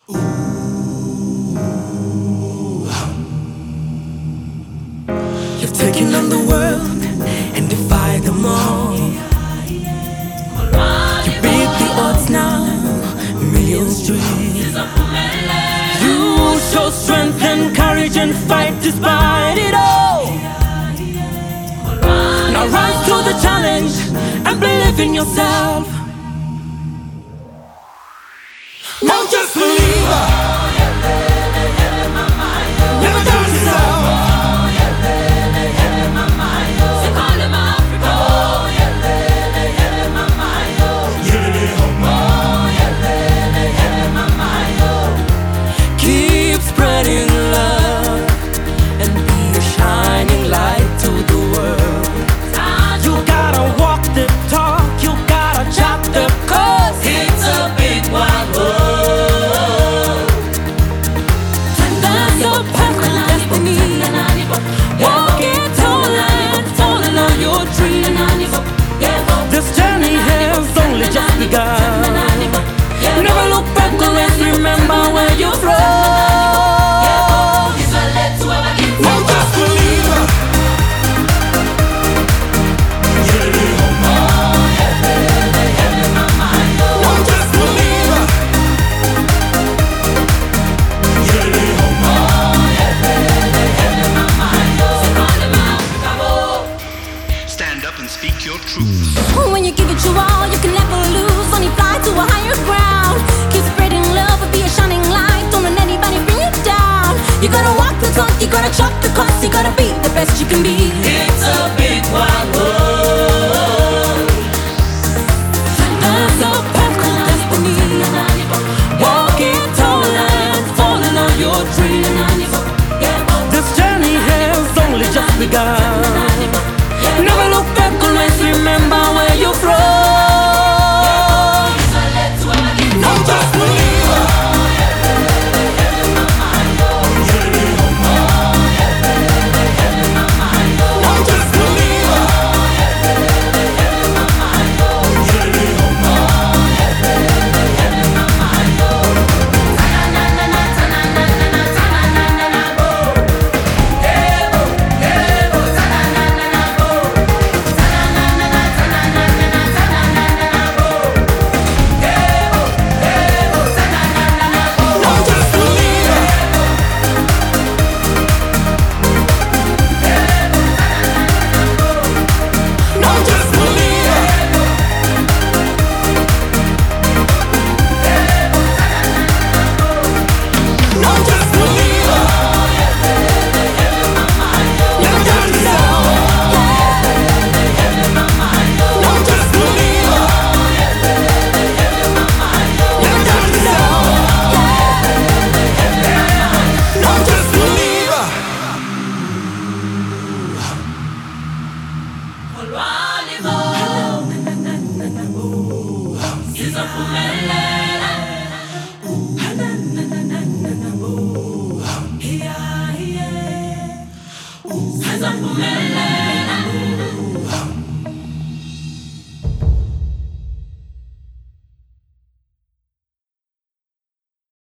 You've taken on the world and defied them all. You beat the odds now, millions dream. You show strength and courage and fight despite it all. Now rise to the challenge and believe in yourself. Now just believe. Never doubt yourself. Keep spreading love and be a shining light to the world. You gotta walk the talk, you gotta chop the cause. It's a big wide world. There's a perfect destiny. Walk it tall and falling on your dream. This journey has only just begun. Never look back, always remember where you're from. Now just believe. Now just believe. Stand up and speak your truth. When you give it your all, you can never lose. Only fly to a higher ground. Keep spreading love and be a shining light. Don't let anybody bring you down. You gotta walk the talk, you gotta chop the cost. You gotta be the best you can be. It's a big wide world. There's a perfect destiny. Walk it tall and falling on your dream. This journey has only just begun. Never look back, always remember where you're from. Now just believe. Now just believe. Now just believe. Now just believe. Now just believe. Never doubt yourself. Now just believe. Never doubt yourself. Now just believe. Siza phumelela.